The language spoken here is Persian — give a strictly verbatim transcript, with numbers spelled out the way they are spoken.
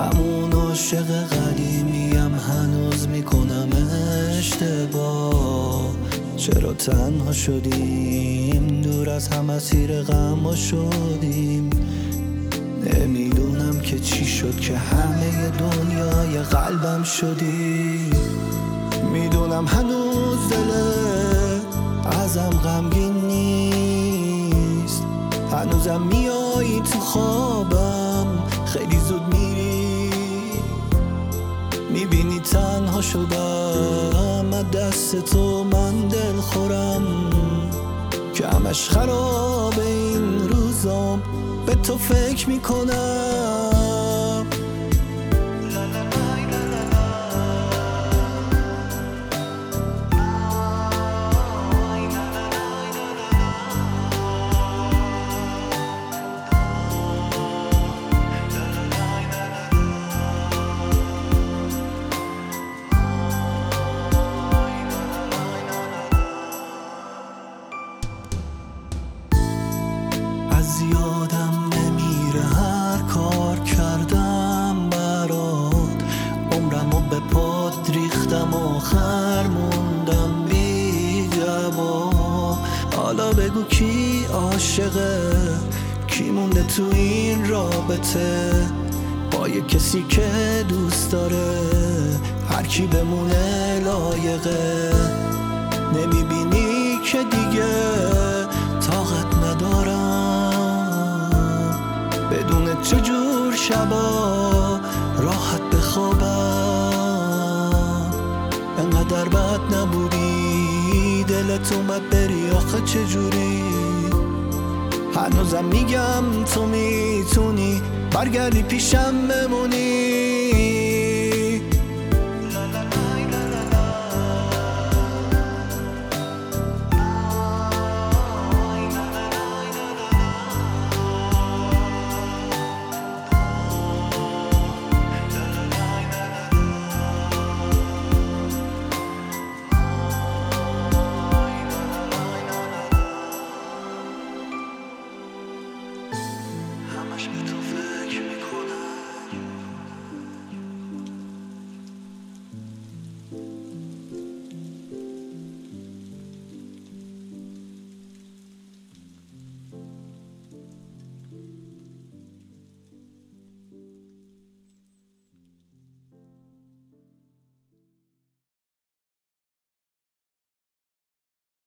همون عاشق قدیمیم، هنوز میکنم اشتباه. چرا تنها شدیم، دور از هم اسیر غم شدیم. نمیدونم که چی شد که همه دنیای قلبم شدی. میدونم هنوز دلت ازم غمگین نیست، هنوزم میایی تو خوابم، خیلی زود میری. میبینی تنها شدم از دست تو، من دل خورم که همش خرابه این روزام، به تو فکر میکنم. از یادم نمیره هر کار کردم برات، عمرمو به پات ریختم، آخر موندم بی جواب. حالا بگو کی عاشقه، کی مونده تو این رابطه، با یه کسی که دوست داره هر کی بمونه لایقه. نمیبینی که دیگه طاقت ندارم، بدون چجور شبا راحت بخوابم. انقدر بد نبودی، دلت اومد بری، آخه چجوری؟ هنوزم میگم تو میتونی برگردی پیشم بمونی.